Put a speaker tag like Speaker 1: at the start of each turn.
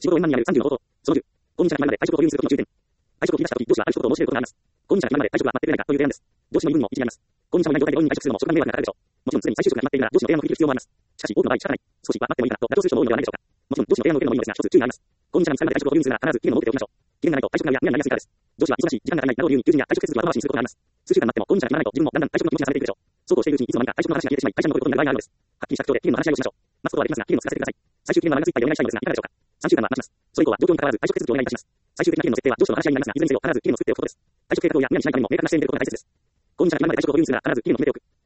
Speaker 1: 仕事を円満にやる30の方法。その10。購入者が決まるまで退職を保留にすることの注意点。退職を切り出したとき、上司は退職を申し出ることがあります。購入者が決まるまで退職は待ってくれないかという提案です。上司の言い分にも一理あります。購入者をいない状態で容易に退職するのも職場迷惑がかかるでしょう。もちろんすでに再就職が決まっているなら上司の提案を振り切る必要もあります。しかし多くの場合仕方ない。少しは待ってもいいかなと妥協する人も多いのではないでしょうか。もちろん上司の提案を受けるのもいいのですが、一つ注意があります。購入者が見つかるまで退職を保留にするなら必ず期限を設けておきましょう。期限がないと退職が無理になりやすいからです。上司は忙しい、時間が足りないなどを理由に求人や退職手続きを後回しにすることがあります。数週間待っても購入者が決まらないと自分もだんだん退職の気持ちがされていくでしょう。そうこうしているうちにいつの間にか退職の話が消えてしまい、会社に残ることになる場合があるのです。はっきりした口調で期限の話し合いをしましょう。待つことはできますが、期限をつかせてください。最終期限は何月いっぱいでお願いしたいのですが、いかがでしょうか。3週間は待ちます。それ以降は状況に関わらず退職手続きをお願いいたします。最終的な期限の設定は上司との話し合いになりますが、いずれにせよ必ず期限を作っておくことです。退職計画をや無理にしないためにも明確な視点でお答え大切です。購入者が決まるまで退職を保留にするなら必ず期限を決めておく。